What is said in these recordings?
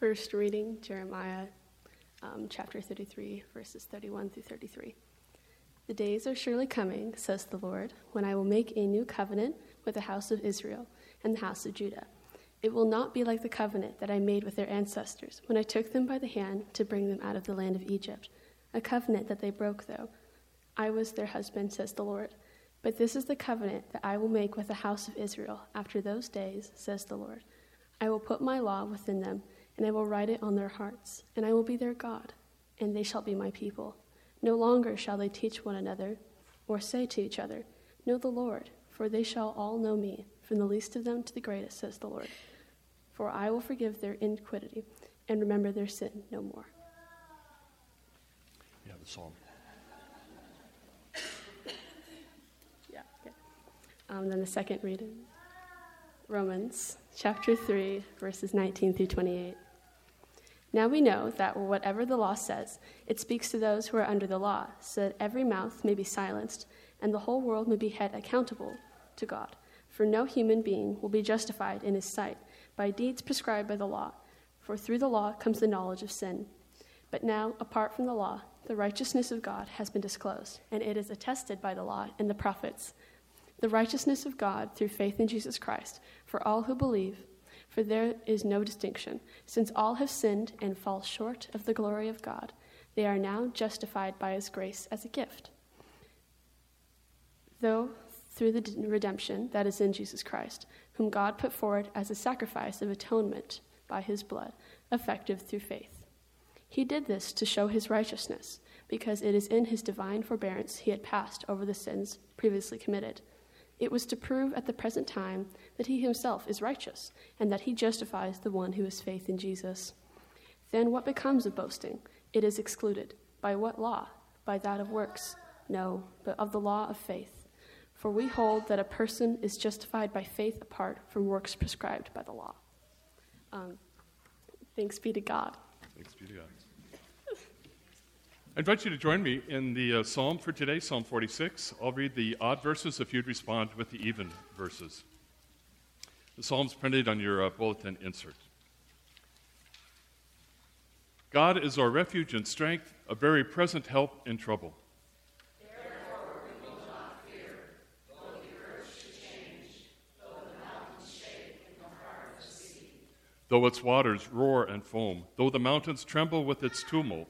First reading, Jeremiah chapter 33, verses 31 through 33. The days are surely coming, says the Lord, when I will make a new covenant with the house of Israel and the house of Judah. It will not be like the covenant that I made with their ancestors when I took them by the hand to bring them out of the land of Egypt, a covenant that they broke, though I was their husband, says the Lord. But this is the covenant that I will make with the house of Israel after those days, says the Lord. I will put my law within them, and I will write it on their hearts, and I will be their God, and they shall be my people. No longer shall they teach one another, or say to each other, know the Lord, for they shall all know me, from the least of them to the greatest, says the Lord. For I will forgive their iniquity, and remember their sin no more. Yeah, the psalm. Yeah, okay. Then the second reading, Romans chapter 3, verses 19 through 28. Now we know that whatever the law says, it speaks to those who are under the law, so that every mouth may be silenced, and the whole world may be held accountable to God. For no human being will be justified in his sight by deeds prescribed by the law, for through the law comes the knowledge of sin. But now, apart from the law, the righteousness of God has been disclosed, and it is attested by the law and the prophets, the righteousness of God through faith in Jesus Christ, for all who believe. For there is no distinction, since all have sinned and fall short of the glory of God. They are now justified by his grace as a gift, though through the redemption that is in Jesus Christ, whom God put forward as a sacrifice of atonement by his blood, effective through faith. He did this to show his righteousness, because it is in his divine forbearance he had passed over the sins previously committed. It was to prove at the present time that he himself is righteous, and that he justifies the one who has faith in Jesus. Then what becomes of boasting? It is excluded. By what law? By that of works? No, but of the law of faith. For we hold that a person is justified by faith apart from works prescribed by the law. Thanks be to God. Thanks be to God. I invite you to join me in the psalm for today, Psalm 46. I'll read the odd verses if you'd respond with the even verses. The psalm's printed on your bulletin insert. God is our refuge and strength, a very present help in trouble. Therefore we will not fear, though the earth should change, though the mountains shake in the heart of the sea. Though its waters roar and foam, though the mountains tremble with its tumult.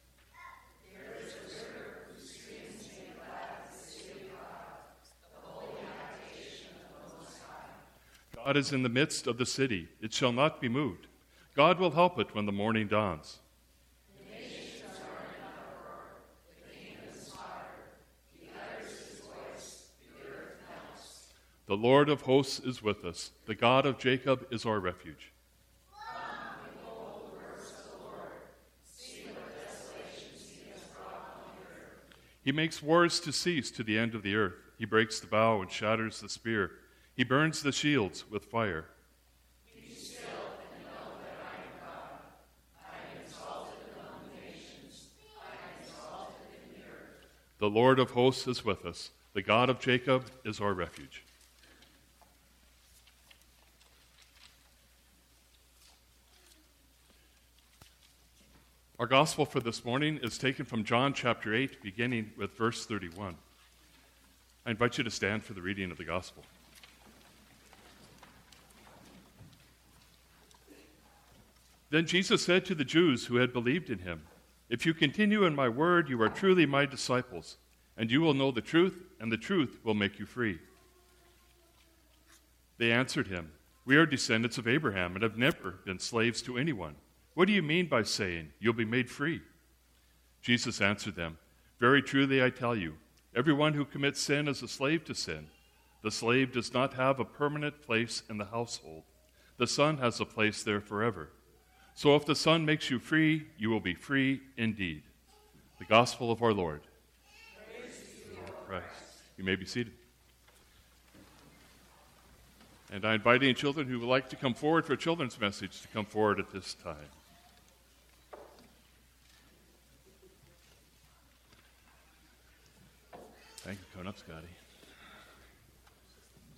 God is in the midst of the city. It shall not be moved. God will help it when the morning dawns. The nations are in uproar. The kingdoms totter. He utters his voice. The earth melts. The Lord of hosts is with us. The God of Jacob is our refuge. Come, behold the works of the Lord. See what desolations he has brought on the earth. He makes wars to cease to the end of the earth. He breaks the bow and shatters the spear. He burns the shields with fire. Be still and know that I am God. I am exalted among the nations. I am exalted in the earth. The Lord of hosts is with us. The God of Jacob is our refuge. Our gospel for this morning is taken from John chapter 8, beginning with verse 31. I invite you to stand for the reading of the gospel. Then Jesus said to the Jews who had believed in him, "If you continue in my word, you are truly my disciples, and you will know the truth, and the truth will make you free." They answered him, "We are descendants of Abraham and have never been slaves to anyone. What do you mean by saying, 'You'll be made free'?" Jesus answered them, "Very truly I tell you, everyone who commits sin is a slave to sin. The slave does not have a permanent place in the household. The son has a place there forever. So if the Son makes you free, you will be free indeed." The gospel of our Lord. Praise to you, Christ. You may be seated. And I invite any children who would like to come forward for a children's message to come forward at this time. Thank you for coming up, Scotty.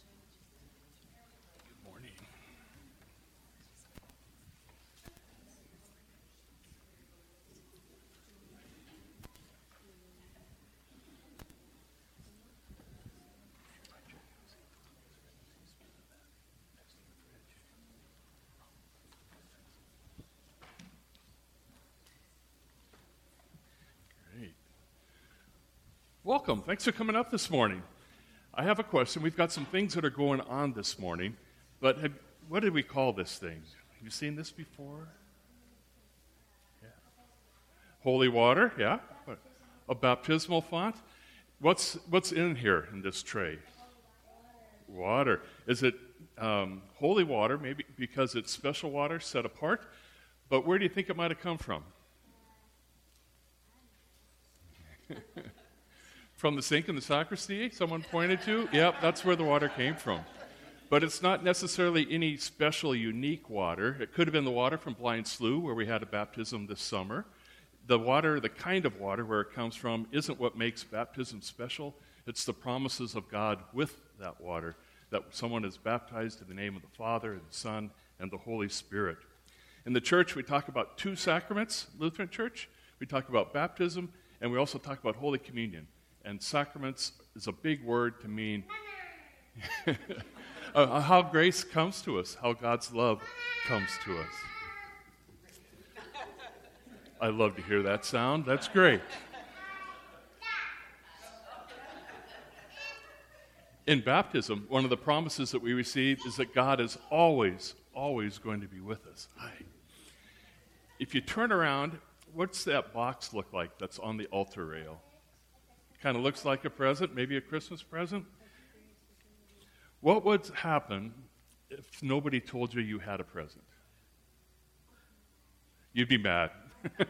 Good morning. welcome. Thanks for coming up this morning. I have a question. We've got some things that are going on this morning, but what did we call this thing? Have you seen this before? Yeah. Holy water, yeah. A baptismal font. What's in here in this tray? Water. Is it holy water, maybe because it's special water set apart? But where do you think it might have come from? From the sink in the sacristy, someone pointed to? Yep, that's where the water came from. But it's not necessarily any special, unique water. It could have been the water from Blind Slough, where we had a baptism this summer. The water, the kind of water where it comes from, isn't what makes baptism special. It's the promises of God with that water, that someone is baptized in the name of the Father and the Son and the Holy Spirit. In the church, we talk about two sacraments, Lutheran Church. We talk about baptism, and we also talk about Holy Communion. And sacraments is a big word to mean how grace comes to us, how God's love comes to us. I love to hear that sound. That's great. In baptism, one of the promises that we receive is that God is always, always going to be with us. If you turn around, what's that box look like that's on the altar rail? Kind of looks like a present, maybe a Christmas present. What would happen if nobody told you you had a present? You'd be mad. You'd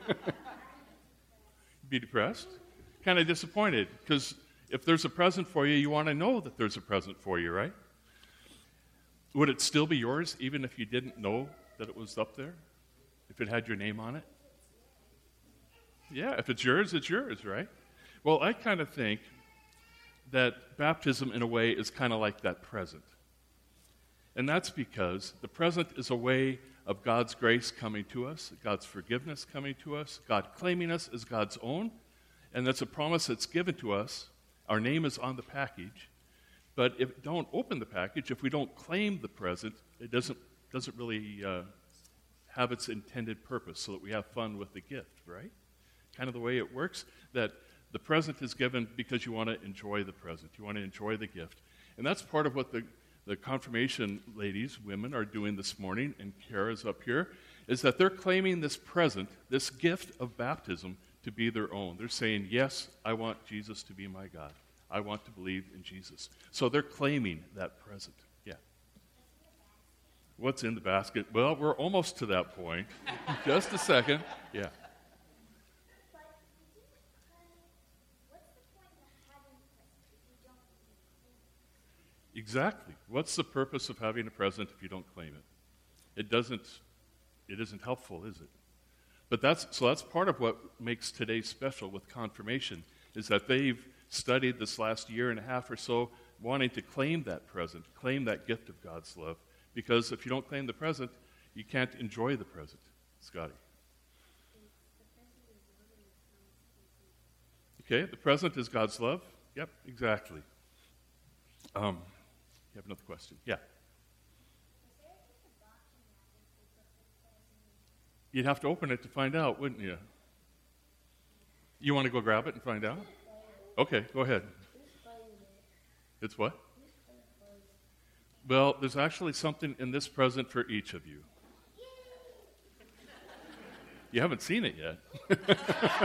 be depressed, kind of disappointed, because if there's a present for you, you want to know that there's a present for you, right? Would it still be yours even if you didn't know that it was up there? If it had your name on it? Yeah, if it's yours, right? Well, I kind of think that baptism, in a way, is kind of like that present. And that's because the present is a way of God's grace coming to us, God's forgiveness coming to us, God claiming us as God's own, and that's a promise that's given to us. Our name is on the package, but if we don't open the package, if we don't claim the present, it doesn't really have its intended purpose, so that we have fun with the gift, right? Kind of the way it works, that the present is given because you want to enjoy the present. You want to enjoy the gift. And that's part of what the confirmation ladies, women, are doing this morning, and Kara's up here, is that they're claiming this present, this gift of baptism, to be their own. They're saying, yes, I want Jesus to be my God. I want to believe in Jesus. So they're claiming that present. Yeah. What's in the basket? Well, we're almost to that point. Just a second. Yeah. Exactly. What's the purpose of having a present if you don't claim it? It isn't helpful, is it? But that's part of what makes today special with confirmation, is that they've studied this last year and a half or so wanting to claim that present, claim that gift of God's love. Because if you don't claim the present, you can't enjoy the present. Scotty. Okay, the present is God's love. Yep, exactly. You have another question? Yeah. You'd have to open it to find out, wouldn't you? You want to go grab it and find out? Okay, go ahead. It's what? Well, there's actually something in this present for each of you. You haven't seen it yet.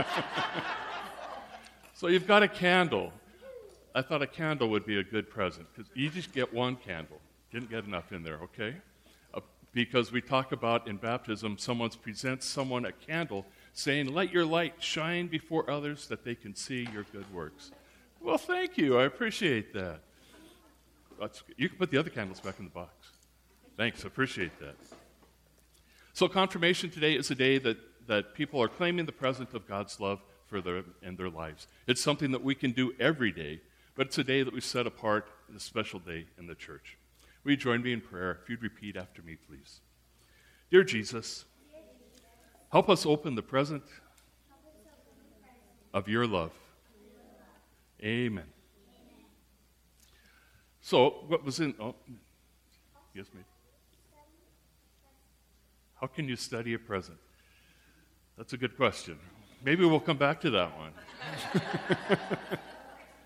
So you've got a candle. I thought a candle would be a good present, because you just get one candle. Didn't get enough in there, okay? Because we talk about in baptism, someone presents someone a candle saying, let your light shine before others that they can see your good works. Well, thank you. I appreciate that. You can put the other candles back in the box. Thanks. I appreciate that. So confirmation today is a day that people are claiming the present of God's love in their lives. It's something that we can do every day, but it's a day that we set apart, a special day in the church. Will you join me in prayer? If you'd repeat after me, please. Dear Jesus, help us open the present of your love. Amen. So, what was in... Oh, yes, ma'am. How can you study a present? That's a good question. Maybe we'll come back to that one.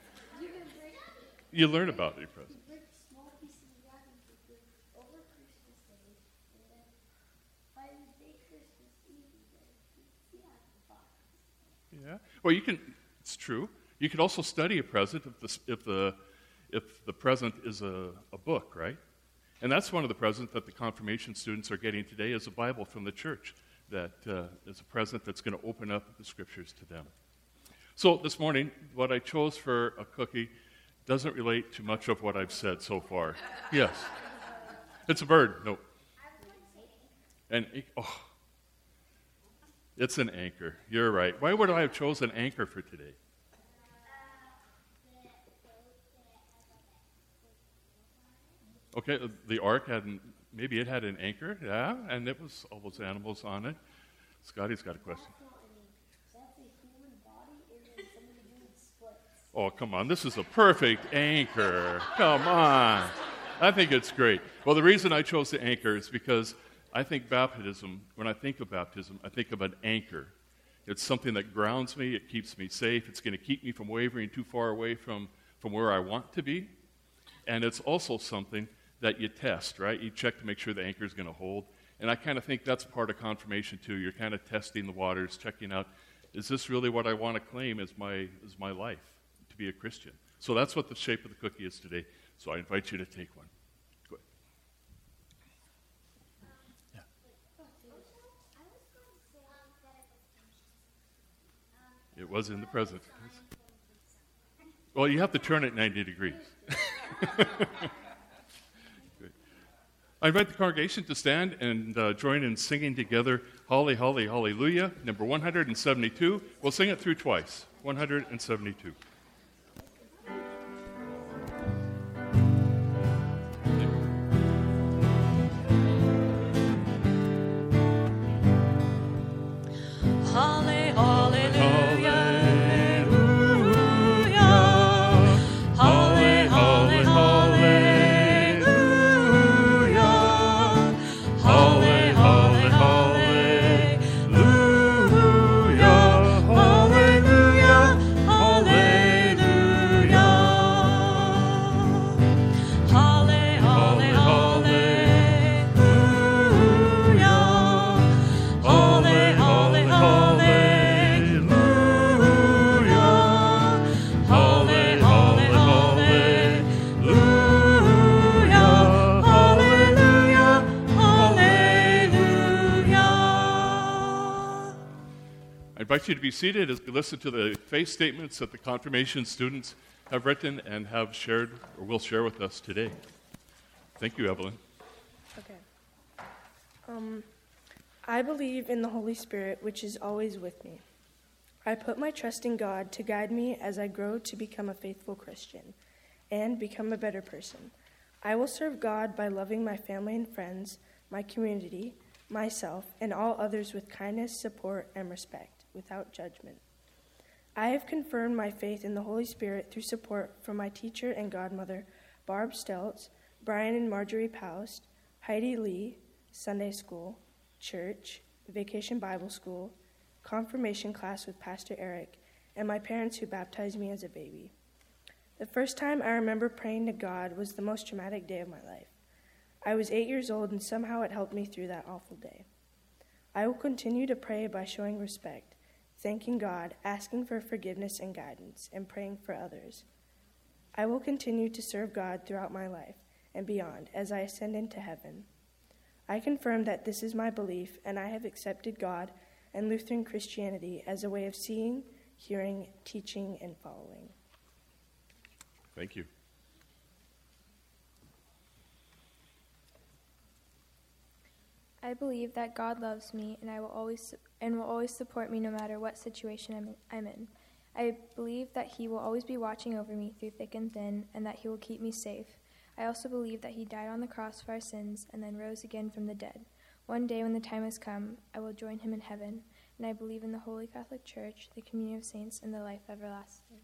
You learn about your present. Like small pieces of wrapping paper over Christmas Day, and then by the day Christmas Eve, you have the box. Yeah. Well, it's true. You could also study a present if the present is a book, right? And that's one of the presents that the confirmation students are getting today is a Bible from the church that is a present that's going to open up the scriptures to them. So this morning, what I chose for a cookie doesn't relate to much of what I've said so far. Yes. It's a bird. No. It's an anchor. You're right. Why would I have chosen anchor for today? Okay, the ark maybe it had an anchor, yeah, and it was all those animals on it. Scotty's got a question. That's a human body, and then somebody doing splits. Oh, come on, this is a perfect anchor. Come on. I think it's great. Well, the reason I chose the anchor is because I think when I think of baptism, I think of an anchor. It's something that grounds me, it keeps me safe, it's going to keep me from wavering too far away from where I want to be. And it's also something that you test, right? You check to make sure the anchor is going to hold. And I kind of think that's part of confirmation too. You're kind of testing the waters, checking out, is this really what I want to claim as my life, to be a Christian? So that's what the shape of the cookie is today. So I invite you to take one. Go ahead. Yeah. It was in the present. Well, you have to turn it 90 degrees. I invite the congregation to stand and join in singing together Holly, Holly, Hallelujah, number 172. We'll sing it through twice. 172. I invite you to be seated as we listen to the faith statements that the confirmation students have written and have shared or will share with us today. Thank you, Evelyn. Okay. I believe in the Holy Spirit, which is always with me. I put my trust in God to guide me as I grow to become a faithful Christian and become a better person. I will serve God by loving my family and friends, my community, myself, and all others with kindness, support, and respect, without judgment. I have confirmed my faith in the Holy Spirit through support from my teacher and godmother, Barb Stelz, Brian and Marjorie Paust, Heidi Lee, Sunday school, church, vacation Bible school, confirmation class with Pastor Eric, and my parents who baptized me as a baby. The first time I remember praying to God was the most traumatic day of my life. I was 8 years old, and somehow it helped me through that awful day. I will continue to pray by showing respect, thanking God, asking for forgiveness and guidance, and praying for others. I will continue to serve God throughout my life and beyond as I ascend into heaven. I confirm that this is my belief, and I have accepted God and Lutheran Christianity as a way of seeing, hearing, teaching, and following. Thank you. I believe that God loves me and will always support me no matter what situation I'm in. I believe that he will always be watching over me through thick and thin, and that he will keep me safe. I also believe that he died on the cross for our sins and then rose again from the dead. One day when the time has come, I will join him in heaven, and I believe in the Holy Catholic Church, the communion of saints, and the life everlasting.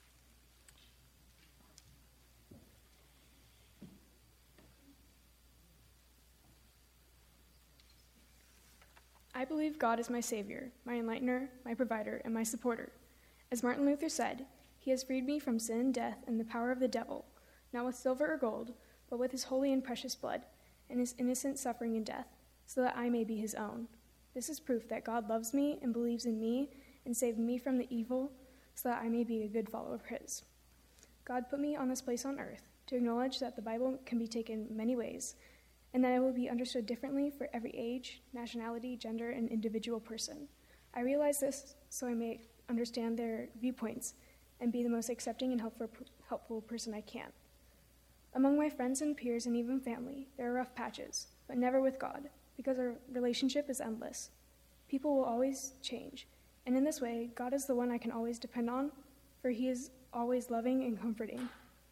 I believe God is my Savior, my enlightener, my provider, and my supporter. As Martin Luther said, he has freed me from sin and death and the power of the devil. not with silver or gold, but with his holy and precious blood, and his innocent suffering and death, so that I may be his own. This is proof that God loves me and believes in me and saved me from the evil, so that I may be a good follower of his. God put me on this place on earth to acknowledge that the Bible can be taken many ways, and that it will be understood differently for every age, nationality, gender, and individual person. I realize this so I may understand their viewpoints and be the most accepting and helpful person I can. Among my friends and peers and even family, there are rough patches, but never with God, because our relationship is endless. People will always change, and in this way, God is the one I can always depend on, for he is always loving and comforting.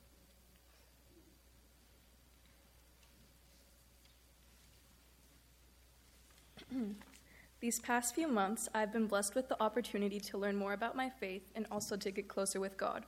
These past few months, I've been blessed with the opportunity to learn more about my faith and also to get closer with God.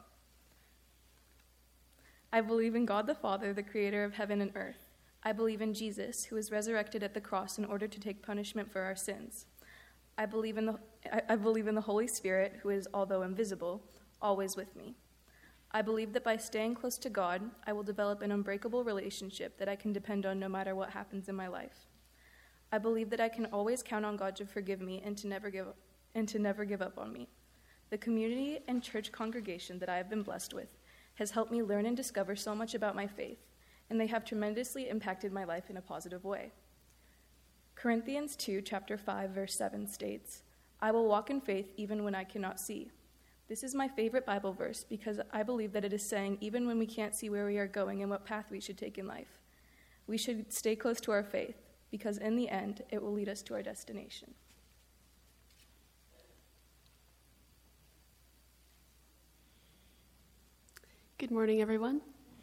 I believe in God the Father, the creator of heaven and earth. I believe in Jesus, who was resurrected at the cross in order to take punishment for our sins. I believe in the Holy Spirit, who is, although invisible, always with me. I believe that by staying close to God, I will develop an unbreakable relationship that I can depend on no matter what happens in my life. I believe that I can always count on God to forgive me and to never give up on me. The community and church congregation that I have been blessed with has helped me learn and discover so much about my faith, and they have tremendously impacted my life in a positive way. Corinthians 2, chapter 5, verse 7 states, "I will walk in faith even when I cannot see." This is my favorite Bible verse because I believe that it is saying even when we can't see where we are going and what path we should take in life, we should stay close to our faith, because in the end, it will lead us to our destination. Good morning, everyone.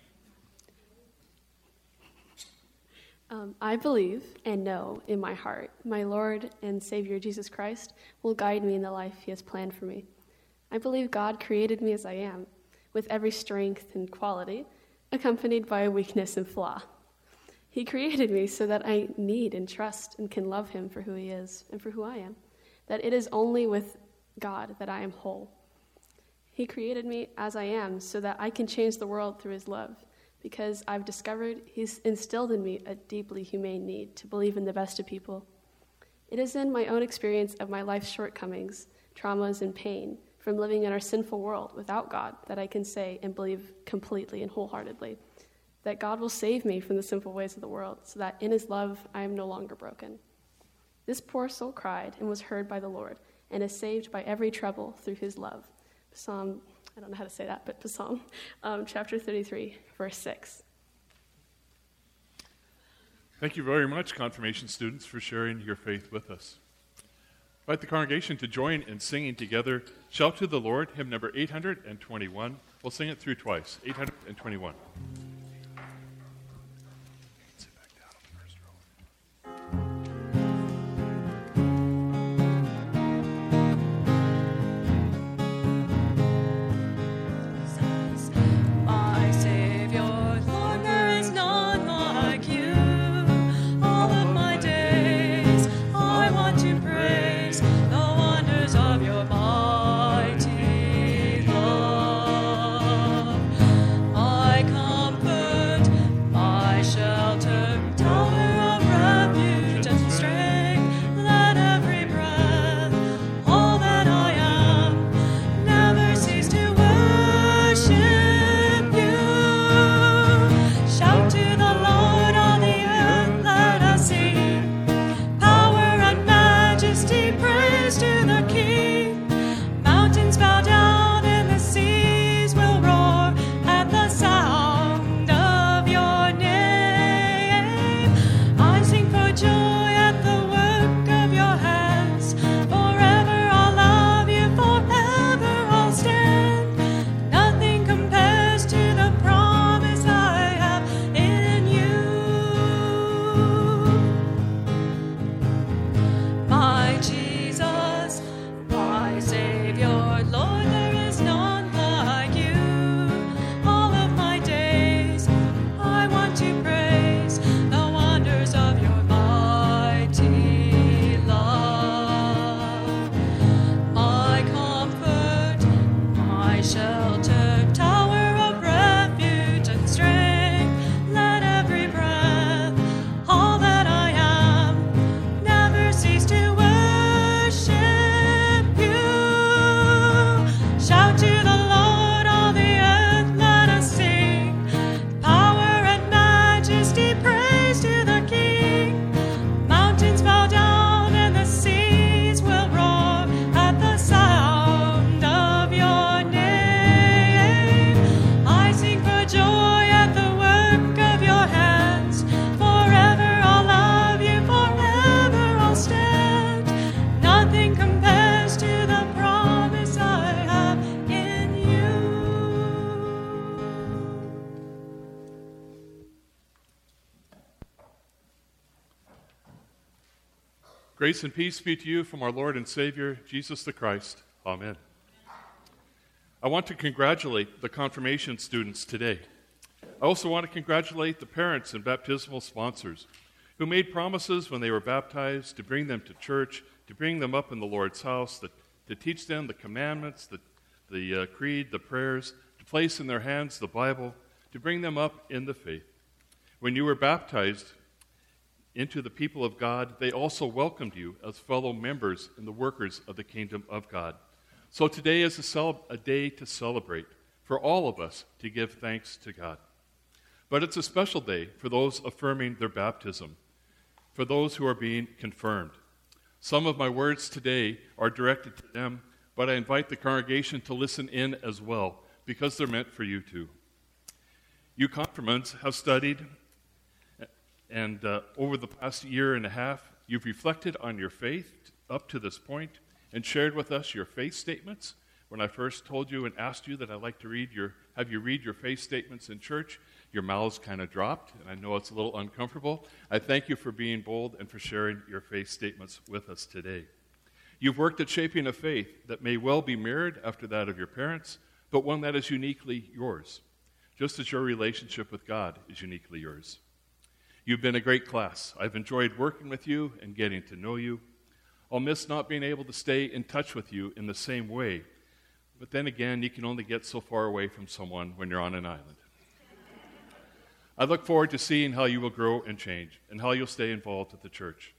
I believe and know in my heart my Lord and Savior Jesus Christ will guide me in the life he has planned for me. I believe God created me as I am, with every strength and quality, accompanied by a weakness and flaw. He created me so that I need and trust and can love him for who he is and for who I am, that it is only with God that I am whole. He created me as I am so that I can change the world through his love, because I've discovered he's instilled in me a deeply humane need to believe in the best of people. It is in my own experience of my life's shortcomings, traumas, and pain from living in our sinful world without God that I can say and believe completely and wholeheartedly that God will save me from the sinful ways of the world so that in his love I am no longer broken. This poor soul cried and was heard by the Lord and is saved by every trouble through his love. Psalm chapter 33, verse 6. Thank you very much, confirmation students, for sharing your faith with us. I'd like the congregation to join in singing together, "Shout to the Lord," hymn number 821. We'll sing it through twice, 821. Come Grace and peace be to you from our Lord and Savior, Jesus the Christ. Amen. I want to congratulate the confirmation students today. I also want to congratulate the parents and baptismal sponsors who made promises when they were baptized to bring them to church, to bring them up in the Lord's house, to teach them the commandments, the creed, the prayers, to place in their hands the Bible, to bring them up in the faith. When you were baptized into the people of God, they also welcomed you as fellow members and the workers of the kingdom of God. So today is a day to celebrate, for all of us to give thanks to God. But it's a special day for those affirming their baptism, for those who are being confirmed. Some of my words today are directed to them, but I invite the congregation to listen in as well, because they're meant for you too. You confirmants have studied, and over the past year and a half, you've reflected on your faith up to this point and shared with us your faith statements. When I first told you and asked you that I'd like to have you read your faith statements in church, your mouths kind of dropped, and I know it's a little uncomfortable. I thank you for being bold and for sharing your faith statements with us today. You've worked at shaping a faith that may well be mirrored after that of your parents, but one that is uniquely yours, just as your relationship with God is uniquely yours. You've been a great class. I've enjoyed working with you and getting to know you. I'll miss not being able to stay in touch with you in the same way, but then again, you can only get so far away from someone when you're on an island. I look forward to seeing how you will grow and change and how you'll stay involved with the church.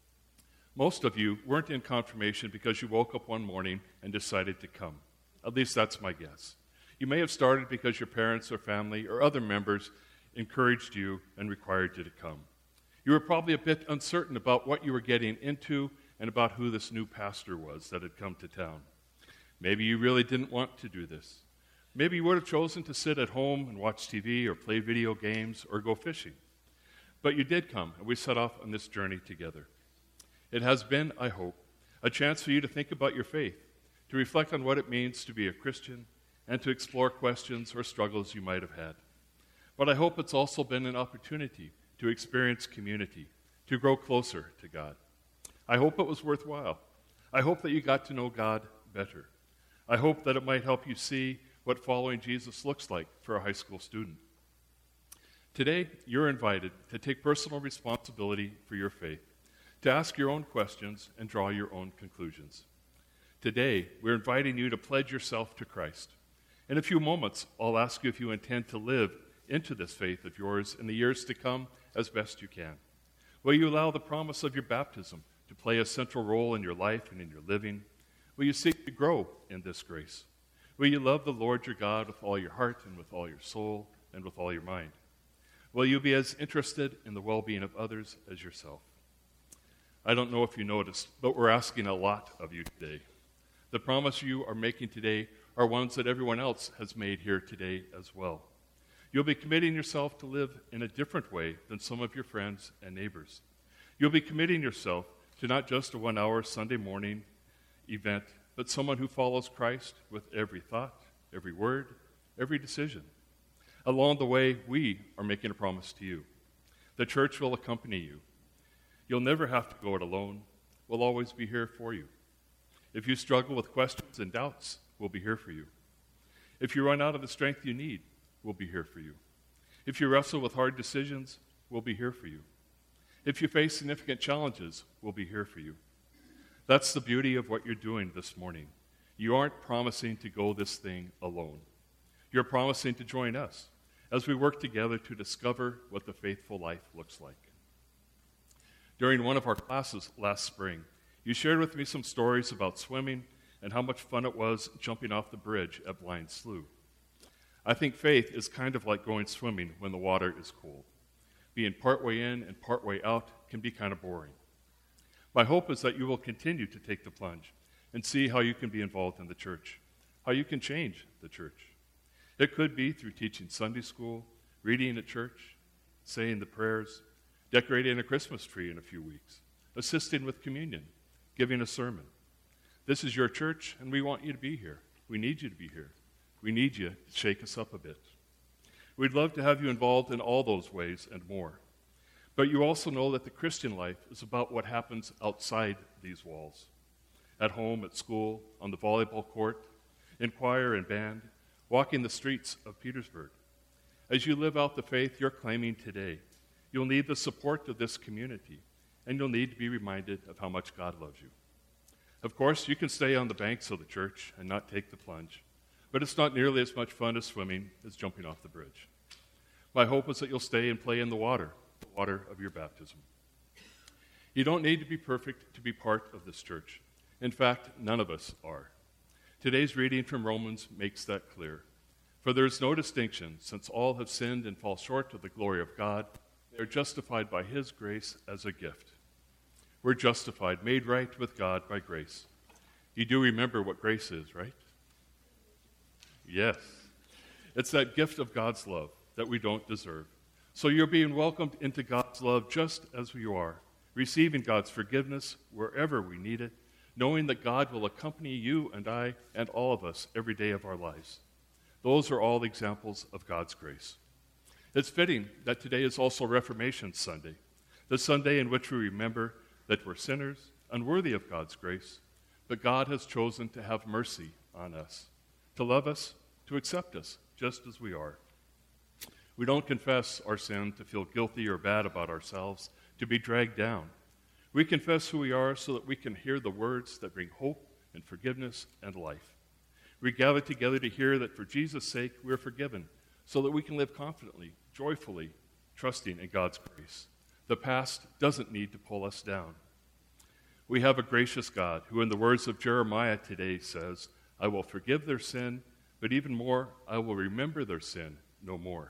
Most of you weren't in confirmation because you woke up one morning and decided to come. At least that's my guess. You may have started because your parents or family or other members encouraged you and required you to come. You were probably a bit uncertain about what you were getting into and about who this new pastor was that had come to town. Maybe you really didn't want to do this. Maybe you would have chosen to sit at home and watch TV or play video games or go fishing. But you did come, and we set off on this journey together. It has been, I hope, a chance for you to think about your faith, to reflect on what it means to be a Christian, and to explore questions or struggles you might have had. But I hope it's also been an opportunity to experience community, to grow closer to God. I hope it was worthwhile. I hope that you got to know God better. I hope that it might help you see what following Jesus looks like for a high school student. Today, you're invited to take personal responsibility for your faith, to ask your own questions and draw your own conclusions. Today, we're inviting you to pledge yourself to Christ. In a few moments, I'll ask you if you intend to live into this faith of yours in the years to come as best you can. Will you allow the promise of your baptism to play a central role in your life and in your living? Will you seek to grow in this grace? Will you love the Lord your God with all your heart and with all your soul and with all your mind? Will you be as interested in the well-being of others as yourself? I don't know if you noticed, but we're asking a lot of you today. The promise you are making today are ones that everyone else has made here today as well. You'll be committing yourself to live in a different way than some of your friends and neighbors. You'll be committing yourself to not just a 1-hour Sunday morning event, but someone who follows Christ with every thought, every word, every decision. Along the way, we are making a promise to you. The church will accompany you. You'll never have to go it alone. We'll always be here for you. If you struggle with questions and doubts, we'll be here for you. If you run out of the strength you need, we'll be here for you. If you wrestle with hard decisions, we'll be here for you. If you face significant challenges, we'll be here for you. That's the beauty of what you're doing this morning. You aren't promising to go this thing alone. You're promising to join us as we work together to discover what the faithful life looks like. During one of our classes last spring, you shared with me some stories about swimming and how much fun it was jumping off the bridge at Blind Slough. I think faith is kind of like going swimming when the water is cold. Being partway in and partway out can be kind of boring. My hope is that you will continue to take the plunge and see how you can be involved in the church, how you can change the church. It could be through teaching Sunday school, reading at church, saying the prayers, decorating a Christmas tree in a few weeks, assisting with communion, giving a sermon. This is your church, and we want you to be here. We need you to be here. We need you to shake us up a bit. We'd love to have you involved in all those ways and more. But you also know that the Christian life is about what happens outside these walls. At home, at school, on the volleyball court, in choir and band, walking the streets of Petersburg. As you live out the faith you're claiming today, you'll need the support of this community, and you'll need to be reminded of how much God loves you. Of course, you can stay on the banks of the church and not take the plunge, but it's not nearly as much fun as swimming as jumping off the bridge. My hope is that you'll stay and play in the water of your baptism. You don't need to be perfect to be part of this church. In fact, none of us are. Today's reading from Romans makes that clear. For there is no distinction, since all have sinned and fall short of the glory of God. They are justified by his grace as a gift. We're justified, made right with God by grace. You do remember what grace is, right? Yes. It's that gift of God's love that we don't deserve. So you're being welcomed into God's love just as you are, receiving God's forgiveness wherever we need it, knowing that God will accompany you and I and all of us every day of our lives. Those are all examples of God's grace. It's fitting that today is also Reformation Sunday, the Sunday in which we remember that we're sinners, unworthy of God's grace, but God has chosen to have mercy on us, to love us, to accept us just as we are. We don't confess our sin to feel guilty or bad about ourselves, to be dragged down. We confess who we are so that we can hear the words that bring hope and forgiveness and life. We gather together to hear that for Jesus' sake we're forgiven, so that we can live confidently, joyfully, trusting in God's grace. The past doesn't need to pull us down. We have a gracious God who, in the words of Jeremiah today, says, I will forgive their sin, but even more, I will remember their sin no more.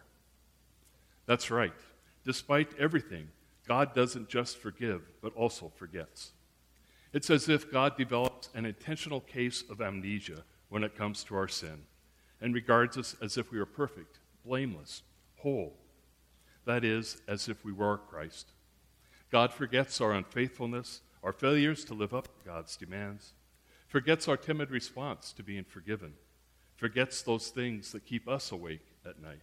That's right. Despite everything, God doesn't just forgive, but also forgets. It's as if God develops an intentional case of amnesia when it comes to our sin, and regards us as if we were perfect, blameless, whole. That is, as if we were Christ. God forgets our unfaithfulness, our failures to live up to God's demands, forgets our timid response to being forgiven, forgets those things that keep us awake at night.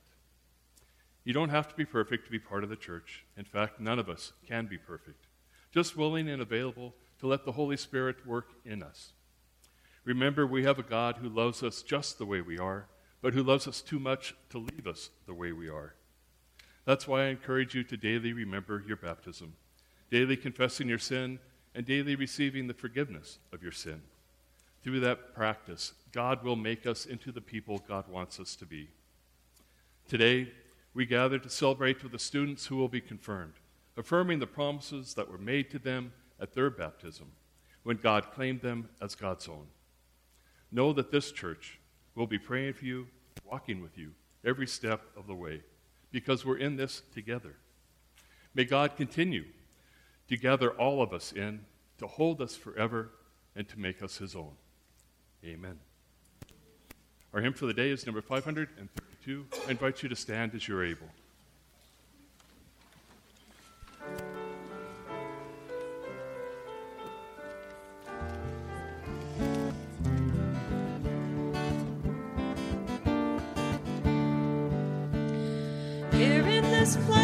You don't have to be perfect to be part of the church. In fact, none of us can be perfect. Just willing and available to let the Holy Spirit work in us. Remember, we have a God who loves us just the way we are, but who loves us too much to leave us the way we are. That's why I encourage you to daily remember your baptism, daily confessing your sin, and daily receiving the forgiveness of your sin. Through that practice, God will make us into the people God wants us to be. Today, we gather to celebrate with the students who will be confirmed, affirming the promises that were made to them at their baptism, when God claimed them as God's own. Know that this church will be praying for you, walking with you every step of the way, because we're in this together. May God continue to gather all of us in, to hold us forever, and to make us his own. Amen. Our hymn for the day is number 532. I invite you to stand as you're able. Here in this place.